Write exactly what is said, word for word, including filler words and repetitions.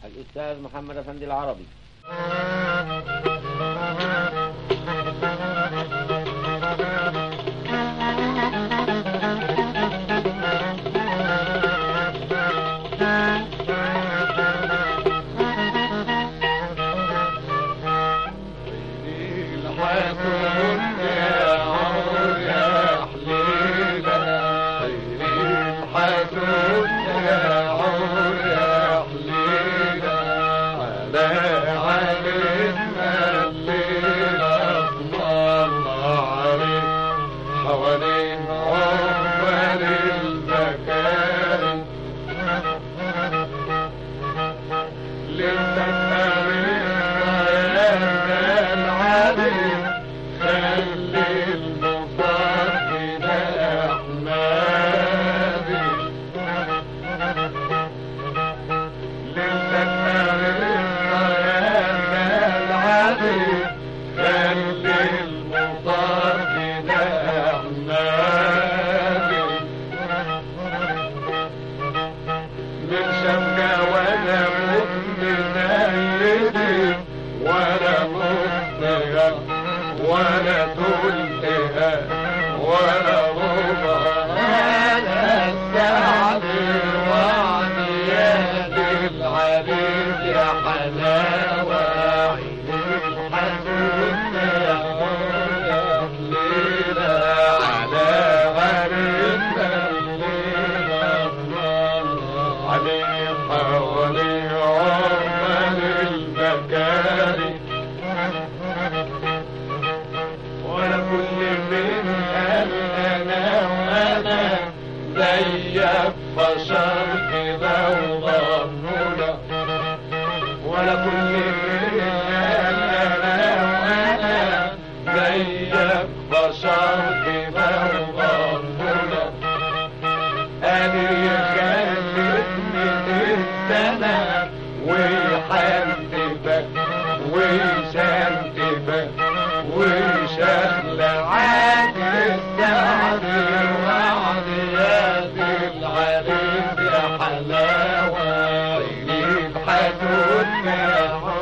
الأستاذ محمد أفندي العربي. ولا تلتها ولا ربا على السعد وعنياد العريس يا حلاوة عيد الحسن يا ليلة على عريسنا الليلة عليه حوالي عمر المكارم ولا كل من قال انا وانا زيك بشر كده وضمنا ولا كل من قال انا وانا زيك بشر كده وضمنا قال يخلفني السنة ويحنتبك ويشنتبك وشغل عاد السعد وعنياد العريس يا حلاوة يبحثوا